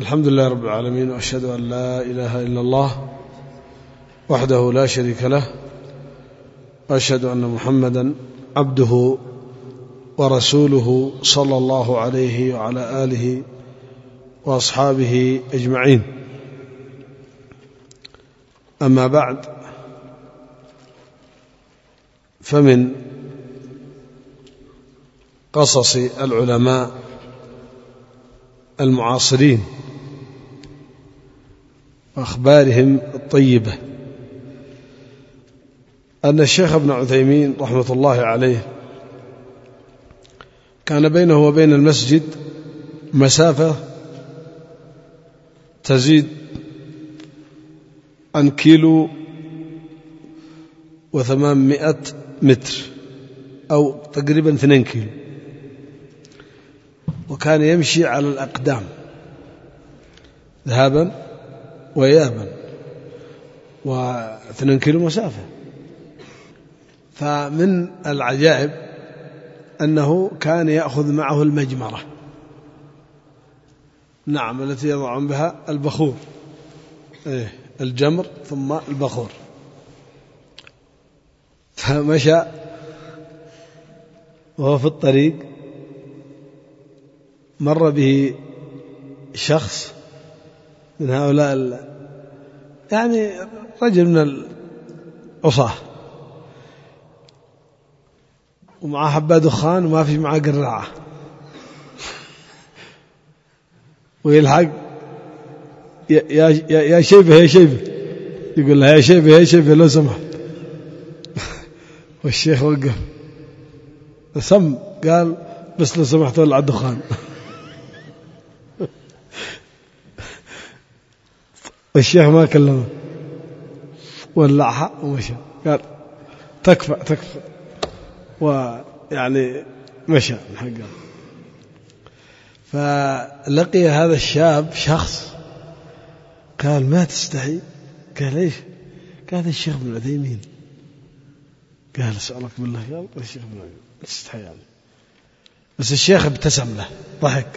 الحمد لله رب العالمين، وأشهد أن لا إله إلا الله وحده لا شريك له، وأشهد أن محمدا عبده ورسوله صلى الله عليه وعلى آله وأصحابه أجمعين. أما بعد، فمن قصص العلماء المعاصرين وأخبارهم الطيبة أن الشيخ ابن عثيمين رحمة الله عليه كان بينه وبين المسجد مسافة تزيد عن 1,800 متر أو تقريبا 2 كيلو، وكان يمشي على الأقدام ذهابا وإيابا، و2 كيلو مسافة. فمن العجائب أنه كان يأخذ معه المجمرة، نعم، التي يضعون بها البخور، الجمر ثم البخور. فمشى وهو في الطريق مر به شخص من هؤلاء، يعني رجل من العصاة، ومعه حبة دخان وما في معه قراعة، ويلحق يا شيبة يا شيبة، يقول لها يا شيبة يا شيبة لو سمحت. والشيخ وقف سم، قال بس لو سمحت ولع الدخان. والشيخ ما كلمه، ولعها ومشى، قال تكفى، ويعني مشى من حقه. فلقي هذا الشاب شخص قال ما تستحي؟ قال ايش؟ قال الشيخ ابن عثيمين. قال اسألك بالله، قال الشيخ ابن عثيمين تستحي يعني. بس الشيخ ابتسم له، ضحك.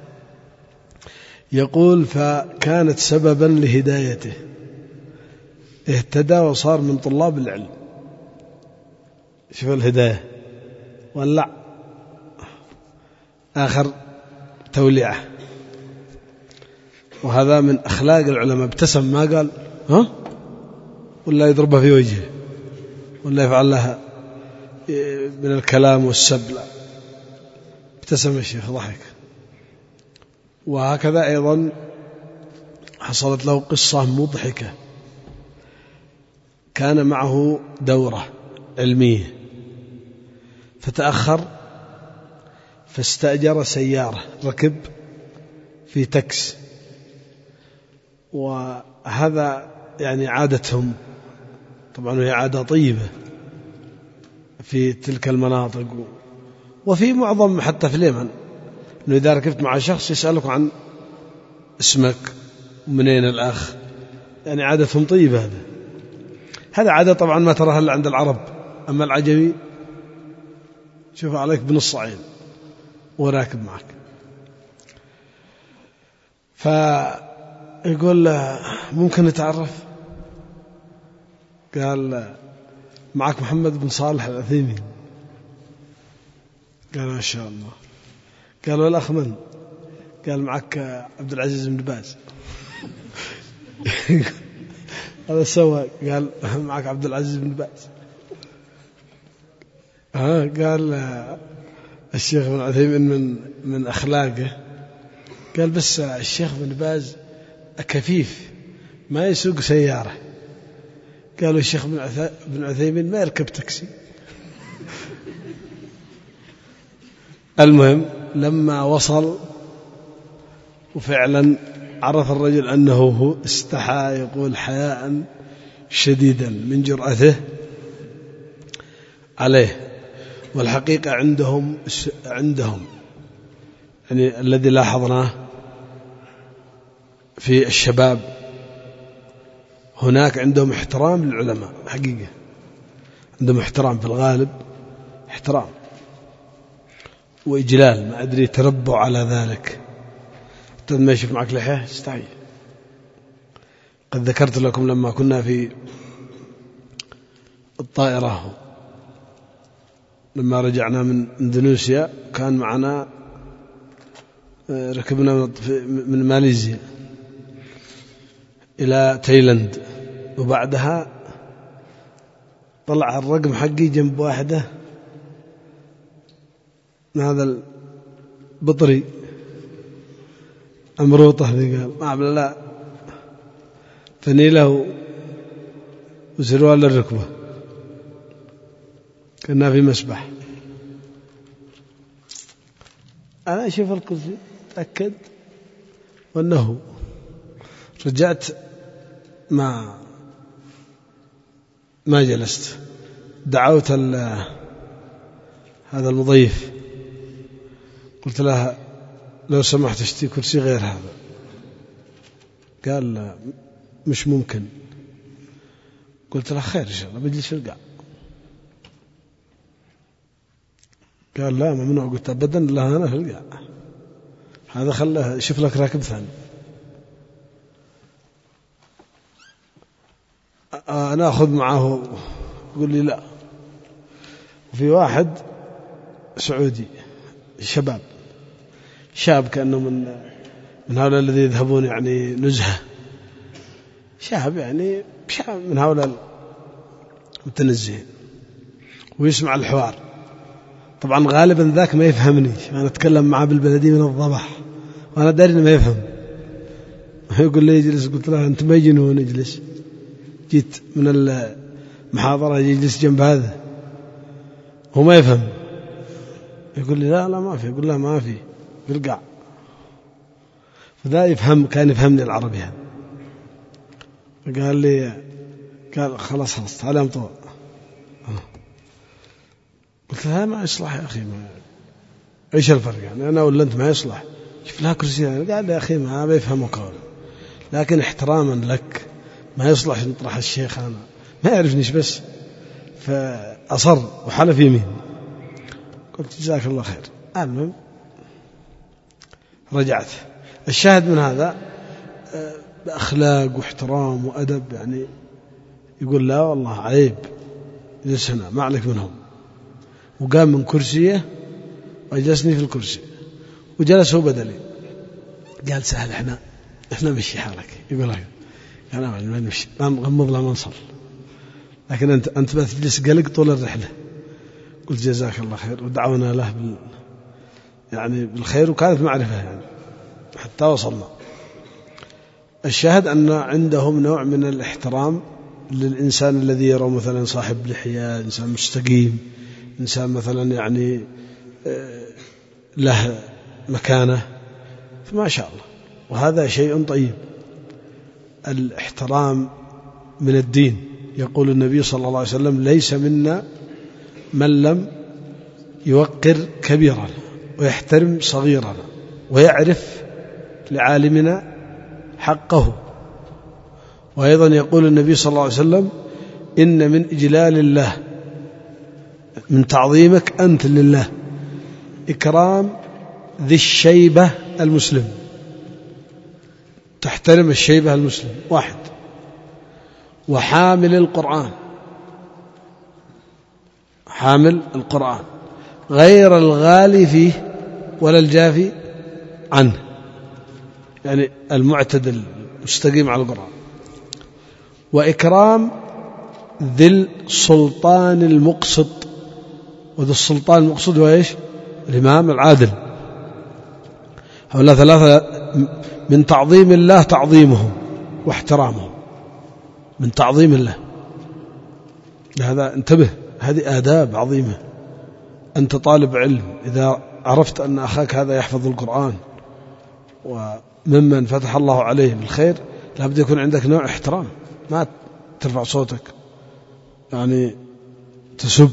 يقول فكانت سببا لهدايته، اهتدى وصار من طلاب العلم. شوف الهداية، ولع آخر توليعه. وهذا من أخلاق العلماء، ابتسم، ما قال ها ولا يضربها في وجهه ولا يفعل لها من الكلام والسب، لا، ابتسم الشيخ، ضحك. وهكذا أيضا حصلت له قصة مضحكة. كان معه دورة علمية فتأخر، فاستأجر سيارة، ركب في تاكس. وهذا يعني عادتهم طبعا، وهي عادة طيبة في تلك المناطق وفي معظم، حتى في اليمن، أنه إذا ركبت مع شخص يسألك عن اسمك ومنين الأخ، يعني عادتهم طيبة. هذا عادة طبعا ما تراها إلا عند العرب، أما العجمي شوف عليك بنص عين وراكب معك. فيقول له ممكن نتعرف؟ قال معك محمد بن صالح العثيمين. قال ما شاء الله. قال والأخ من؟ قال معك عبد العزيز بن باز. هذا سوى، قال معك عبد العزيز بن باز. قال الشيخ بن عثيمين من أخلاقه، قال بس الشيخ بن باز كفيف ما يسوق سيارة. قالوا الشيخ بن عثيمين ما يركب تاكسي. المهم لما وصل وفعلا عرف الرجل أنه هو، استحى، يقول حياء شديدا من جرأته عليه. والحقيقة عندهم يعني الذي لاحظناه في الشباب، هناك عندهم احترام للعلماء، حقيقة عندهم احترام، في الغالب احترام وإجلال، ما أدري تربوا على ذلك، حتى ما يشوف معك لحية استحي. قد ذكرت لكم لما كنا في الطائرة لما رجعنا من إندونيسيا كان معنا ركبنا من ماليزيا إلى تايلاند، وبعدها طلع الرقم حقي جنب واحدة من هذا البطري أمروطة قال ما عمل لا فنيله وسروال الركبة كنا في مسبح. أنا أشوف الكرسي تأكد وأنه رجعت ما جلست، دعوت هذا المضيف قلت لها لو سمحت اشتري كرسي غير هذا. قال لا مش ممكن. قلت له خير إن شاء الله بجلس في القاع. قال لا ممنوع. قلت أبدا لا أنا في القاع، هذا خله شوف لك راكب ثاني. أنا أخذ معه يقول لي لا. وفي واحد سعودي شاب كأنه من هؤلاء الذين يذهبون يعني نزهة، شاب يعني من هؤلاء المتنزهين ويسمع الحوار. طبعا غالبا ذاك ما يفهمني، أنا أتكلم معه بالبلدي من الضبح وأنا داري إنه ما يفهم. يقول لي يجلس. قلت له أنت ما جنون اجلس، جيت من المحاضرة يجلس جنب هذا هو ما يفهم. يقول لي لا ما في. يقول لا ما في بالقاع. فذا يفهم، كان يفهمني العربي هذا. قال خلاص تعال امطور. قلت له ما يصلح يا أخي، ما إيش الفرق يعني أنا ولا أنت؟ ما يصلح، شوف لها كرسي. قال لي يا أخي ما بيفهمك قول، لكن احتراما لك ما يصلح نطرح الشيخ، أنا ما يعرفنيش بس فأصر وحلف يمين. قلت جزاك الله خير. المهم رجعت. الشاهد من هذا بأخلاق واحترام وأدب، يعني يقول لا والله عيب جلس هنا ما عليك منهم. وقام من كرسيه وأجلسني في الكرسي وجلس هو بدلي. قال سهل احنا مشي حالك. يقول لك أنا ما نمشي، ما نغمض لا منصل، لكن أنت بتجلس قلق طول الرحلة. قلت جزاك الله خير، ودعونا له يعني بالخير، وكانت معرفة يعني حتى وصلنا. الشاهد أن عندهم نوع من الاحترام للإنسان الذي يرى مثلا صاحب لحية، إنسان مستقيم، إنسان مثلا يعني له مكانة، فما شاء الله. وهذا شيء طيب. الاحترام من الدين. يقول النبي صلى الله عليه وسلم ليس منا من لم يوقر كبيرنا ويحترم صغيرنا ويعرف لعالمنا حقه. وأيضا يقول النبي صلى الله عليه وسلم إن من إجلال الله، من تعظيمك أنت لله، إكرام ذي الشيبة المسلم، تحترم الشيبة المسلم واحد. وحامل القرآن، حامل القرآن غير الغالي فيه ولا الجافي عنه، يعني المعتدل مستقيم على القرآن. وإكرام ذي السلطان المقسط. وذي السلطان المقسط هو إيش؟ الإمام العادل. هؤلاء ثلاثة من تعظيم الله تعظيمهم واحترامهم، من تعظيم الله. هذا انتبه، هذه آداب عظيمة. أنت طالب علم، إذا عرفت أن أخاك هذا يحفظ القرآن وممن فتح الله عليه بالخير، لابد يكون عندك نوع احترام، ما ترفع صوتك يعني تسب،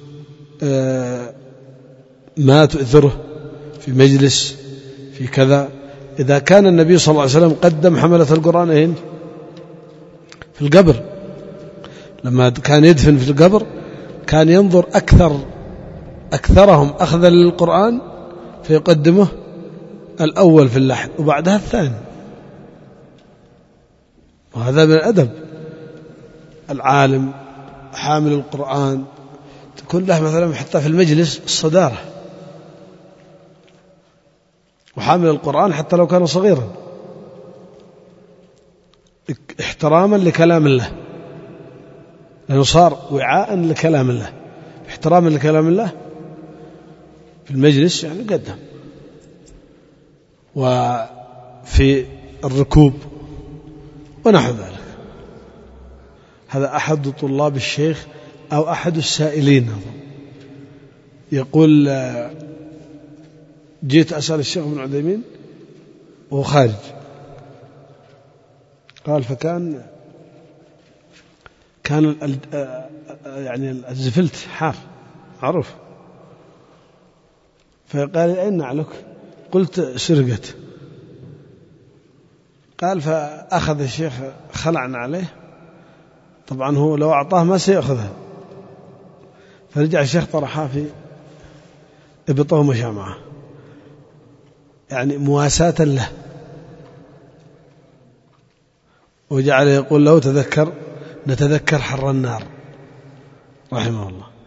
ما تؤثره في مجلس في كذا. إذا كان النبي صلى الله عليه وسلم قدم حملة القرآن في القبر، لما كان يدفن في القبر كان ينظر أكثرهم أخذا للقرآن فيقدمه الأول في اللحن وبعدها الثاني، وهذا من الأدب. العالم حامل القرآن تكون له مثلا حتى في المجلس الصدارة، وحامل القرآن حتى لو كان صغيرا احتراما لكلام الله، لأنه صار وعاء لكلام الله، احتراما لكلام الله في المجلس يعني قدم. وفي الركوب ونحو ذلك. هذا أحد طلاب الشيخ أو أحد السائلين يقول جيت أسأل الشيخ ابن عثيمين وهو خارج، قال فكان يعني الزفلت حار معروف، فقال أين نعلك؟ قلت سرقت. قال فأخذ الشيخ خلعنا عليه، طبعا هو لو أعطاه ما سيأخذها، فرجع الشيخ طرحها في ابطه ومشى معه، يعني مواساة له. وجعل يقول له نتذكر حر النار رحمه الله.